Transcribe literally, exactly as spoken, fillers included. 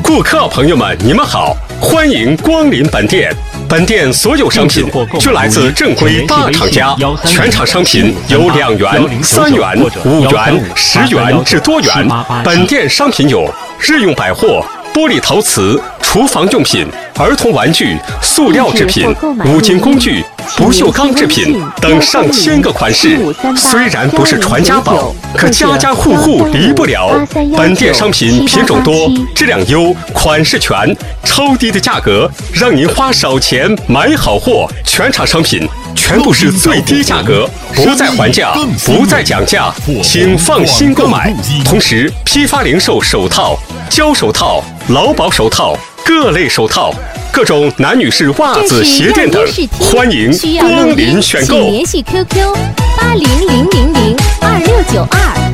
顾客朋友们，你们好，欢迎光临本店。本店所有商品均来自正规大厂家，全场商品有两元、三元、五元、十元至多元。本店商品有日用百货、玻璃陶瓷、厨房用品、儿童玩具、塑料制品、五金工具、不锈钢制品等上千个款式。虽然不是传家宝，可家家户户离不了。本店商品品种多，质量优，款式全，超低的价格让您花少钱买好货。全场商品全部是最低价格，不再还价，不再讲价，请放心购买。同时，批发零售手套、胶手套、劳保手套、各类手套、各种男女士袜子、鞋垫等，欢迎光临选购。 请联系 Q Q 八零零零零二六九二。